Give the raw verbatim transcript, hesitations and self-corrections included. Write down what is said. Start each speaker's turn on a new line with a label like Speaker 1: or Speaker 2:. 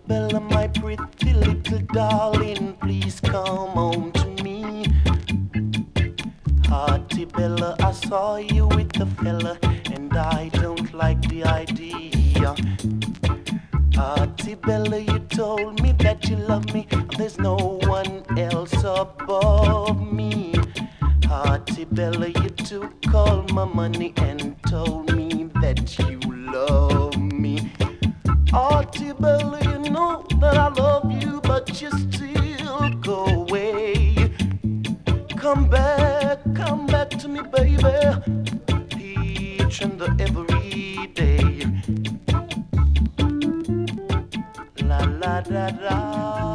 Speaker 1: Bella, my pretty little darling, please come home to me. Hearty Bella, I saw you with the fella, and I don't like the idea. Hearty Bella, you told me that you love me, and there's no one else above me. Hearty Bella, you took all my money and told me that you love me. Hearty Bella, you know that I love you, but you still go away. Come back, come back to me, baby, each and every day. La la da da.